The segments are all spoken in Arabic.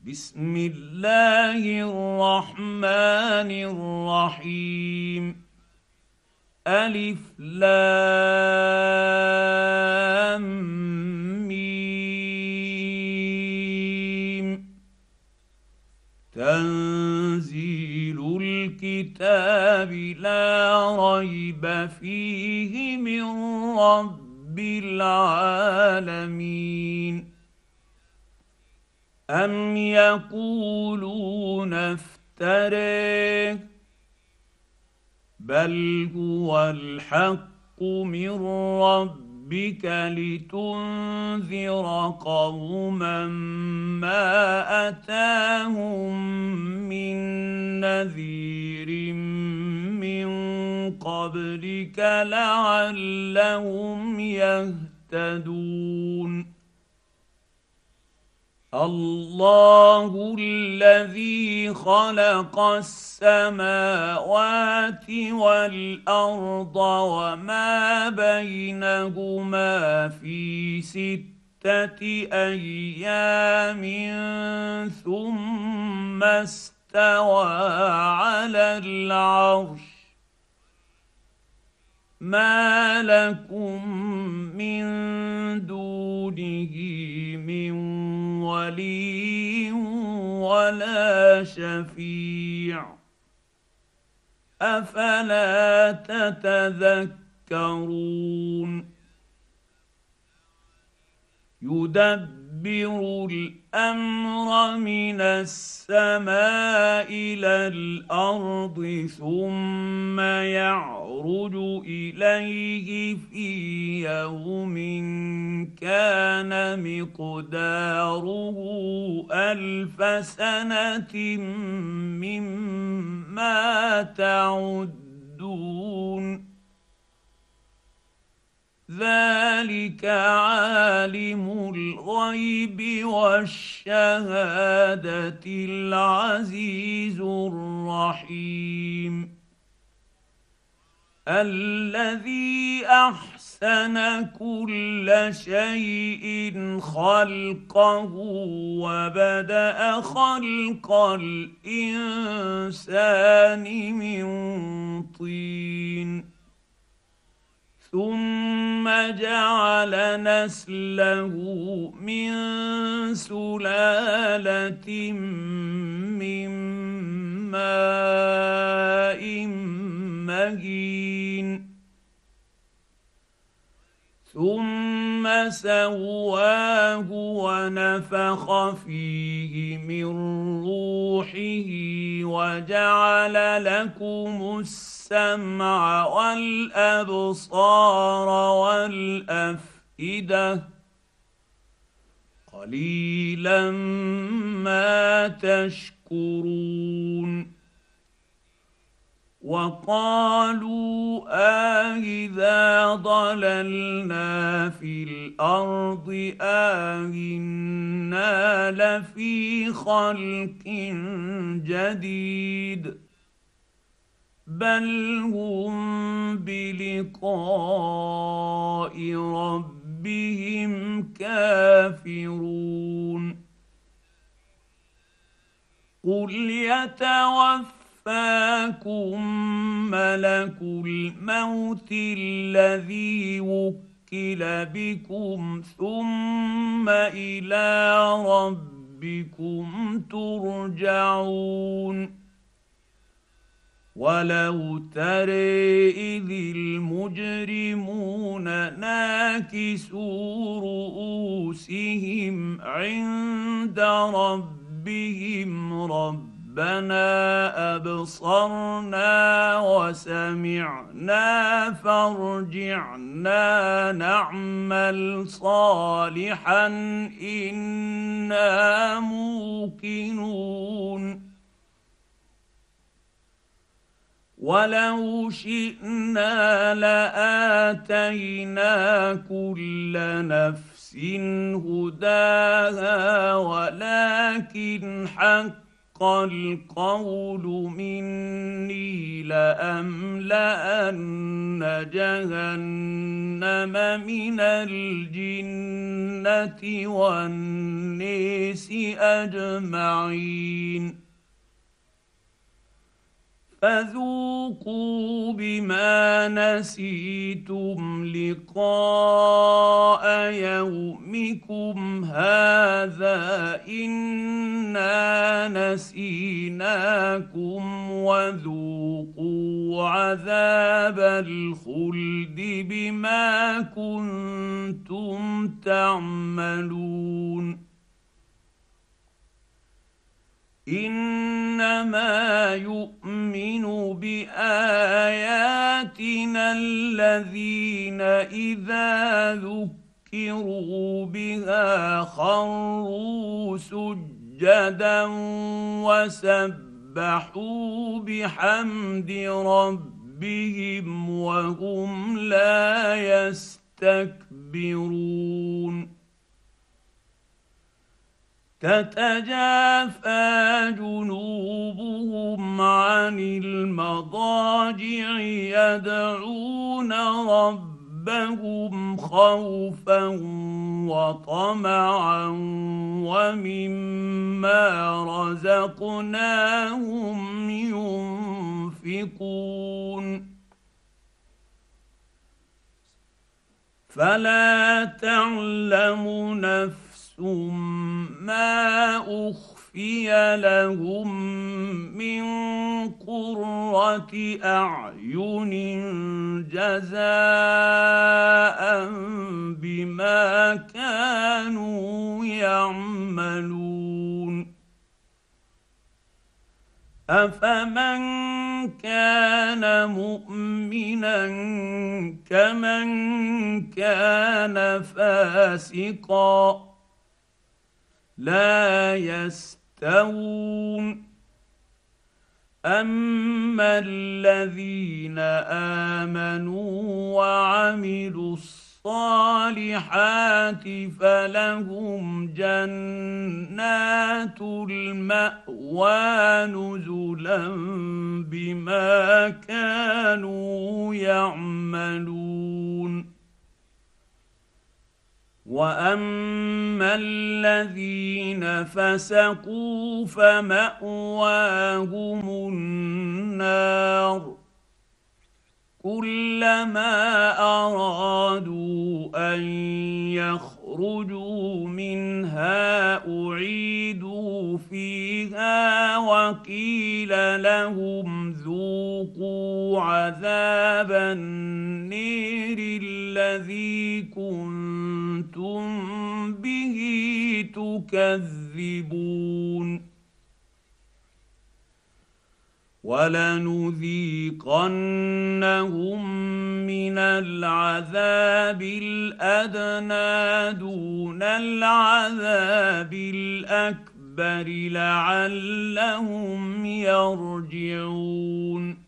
بسم الله الرحمن الرحيم. ألف لام ميم. تنزيل الكتاب لا ريب فيه من رب العالمين. أم يقولون افتريه بل هو الحق من ربك لتنذر قوما ما أتاهم من نذير من قبلك لعلهم يهتدون. الله الذي خلق السماوات والارض وما بينهما في 6 ايام ثم استوى على العرش. ما لكم من دونه من ولي ولا شفيع أفلا تتذكرون. يدبر الأمر من السماء إلى الأرض ثم يعرج إليه في يوم كان مقداره 1000 سنة مما تعدون. ذلك عالم الغيب والشهادة العزيز الرحيم. الذي أحسن كل شيء خلقه وبدأ خلق الإنسان من طين ثم جعل نسله من سلالة من ماء مهين ثم سواه ونفخ فيه من روحه وجعل لكم السمع والأبصار والأفئدة قليلا ما تشكرون. وقالوا أإذا ضللنا في الأرض أإنا لفي خلق جديد بل هم بلقاء ربهم كافرون. قل يتوفاكم ملك الموت الذي وكل بكم ثم إلى ربكم ترجعون. ولو ترى إذ المجرمون ناكسوا رؤوسهم عند ربهم ربنا أبصرنا وسمعنا فارجعنا نعمل صالحا إنا موقنون. ولو شئنا لآتينا كل نفس هداها ولكن حق القول مني لأملأن جهنم من الجنة والناس والانس اجمعين فذوقوا بما نسيتم لقاء يومكم هذا انا نسيناكم وذوقوا عذاب الخلد بما كنتم تعملون انما يؤمن باياتنا الذين اذا ذكروا بها خروا سجدا وسبحوا بحمد ربهم وهم لا يستكبرون تتجافى جنوبهم عن المضاجع يدعون ربهم خوفا وطمعا ومما رزقناهم ينفقون فلا تعلم نفس ما اخفي لهم من قرة اعين جزاء بما كانوا يعملون افمن كان مؤمنا كمن كان فاسقا لا يستوون اما الذين امنوا وعملوا الصالحات فلهم جنات المأوى نزلا بما كانوا يعملون واما الذين فسقوا فمأواهم النار كلما ارادوا ان يخرجوا منها اعيدوا فيها وقيل لهم ذوقوا عذاب النير الذي كنتم به تكذبون ولنذيقنهم من العذاب الادنى دون العذاب الاكبر لعلهم يرجعون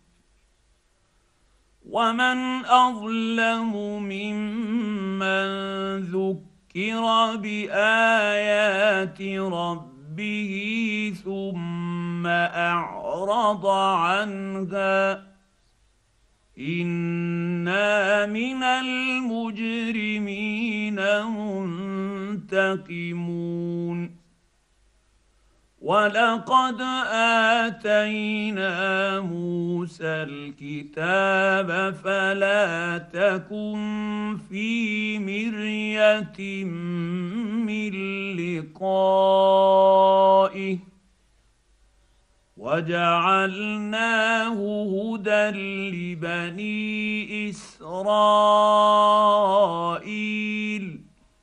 ومن اظلم ممن ذكر بايات ربه ثم اعرض عنها انا من المجرمين منتقمون ولقد اتينا موسى الكتاب فلا تكن في مريه من لقائه وجعلناه هدى لبني اسرائيل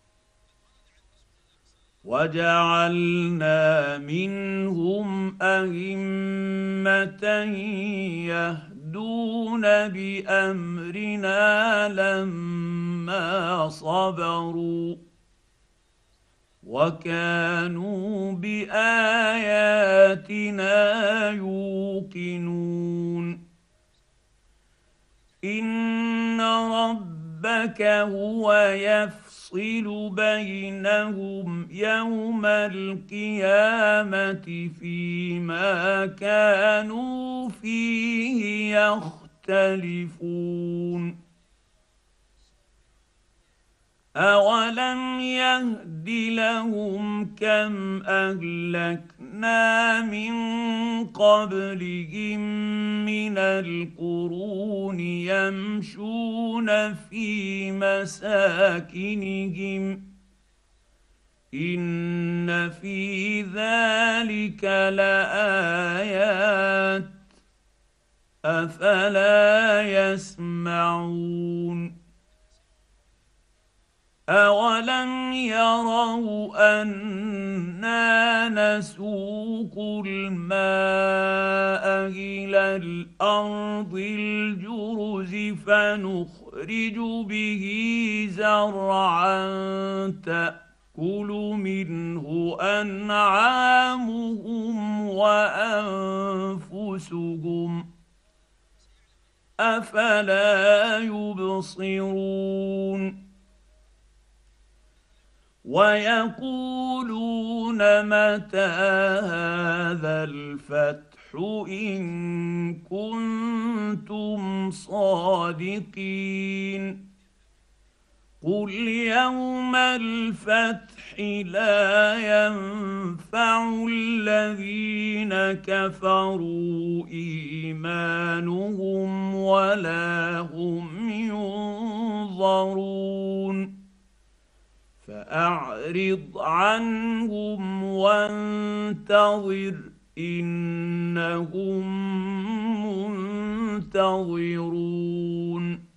وجعلنا منهم ائمه يهدون بامرنا لما صبروا وكانوا باياتنا يوقنون ان ربك هو يفصل بينهم يوم القيامه فيما كانوا فيه يختلفون اولم يهد لهم كم اهلكنا من قبلهم من القرون يمشون في مساكنهم ان في ذلك لايات افلا يسمعون اولم يروا انا نسوق الماء الى الارض الجرز فنخرج به زرعا تاكل منه انعامهم وانفسهم افلا يبصرون ويقولون متى هذا الفتح ان كنتم صادقين قل يوم الفتح لا ينفع الذين كفروا ايمانهم ولا هم ينظرون فاعرض عنهم وانتظر انهم منتظرون